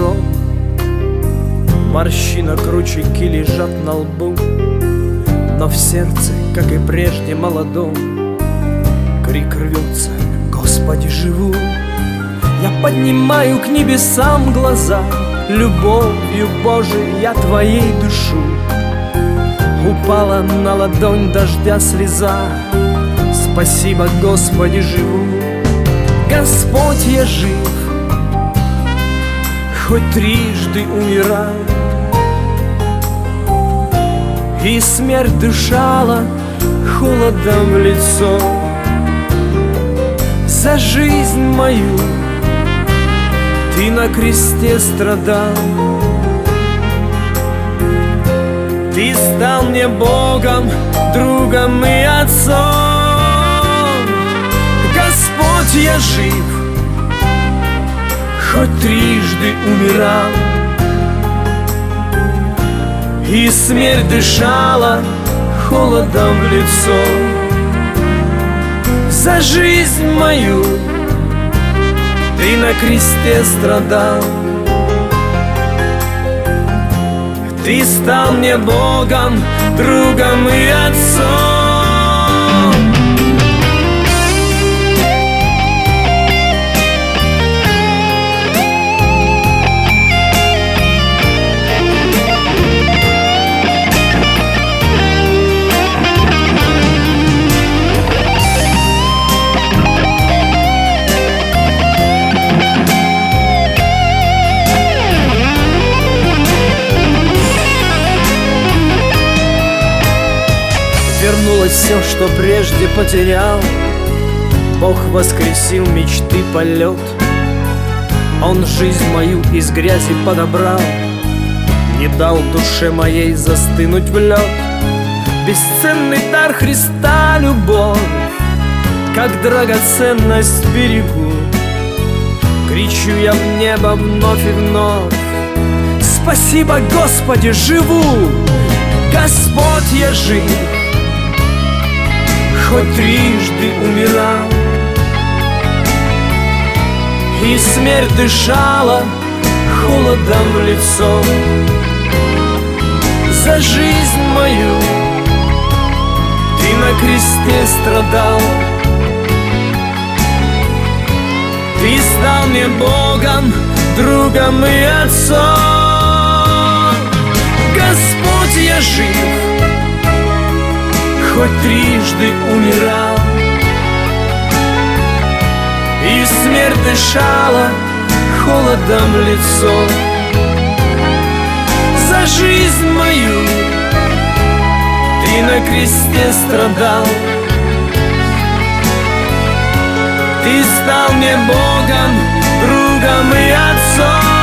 лицо. Морщина кручики лежат на лбу, но в сердце, как и прежде молодом, крик рвется: Господи, живу! Я поднимаю к небесам глаза, любовью Божией я Твоей душу. Упала на ладонь дождя слеза, спасибо, Господи, живу. Господь, я жив, хоть трижды умирал, и смерть дышала холодом в лицо. За жизнь мою Ты на кресте страдал, Ты стал мне Богом, другом и отцом. Господь, я жив, хоть трижды умирал, и смерть дышала холодом в лицо. За жизнь мою Ты на кресте страдал, Ты стал мне Богом, другом и отцом. Вернулось все, что прежде потерял. Бог воскресил мечты полет. Он жизнь мою из грязи подобрал, не дал душе моей застынуть в лед. Бесценный дар Христа — любовь, как драгоценность берегу. Кричу я в небо вновь и вновь: спасибо, Господи, живу! Господь, я жив, хоть трижды умирал, и смерть дышала холодом в лицо. За жизнь мою Ты на кресте страдал, Ты стал мне Богом, другом и отцом. Господь, я жив, хоть трижды умирал, и смерть дышала холодом в лицо. За жизнь мою Ты на кресте страдал, Ты стал мне Богом, другом и отцом.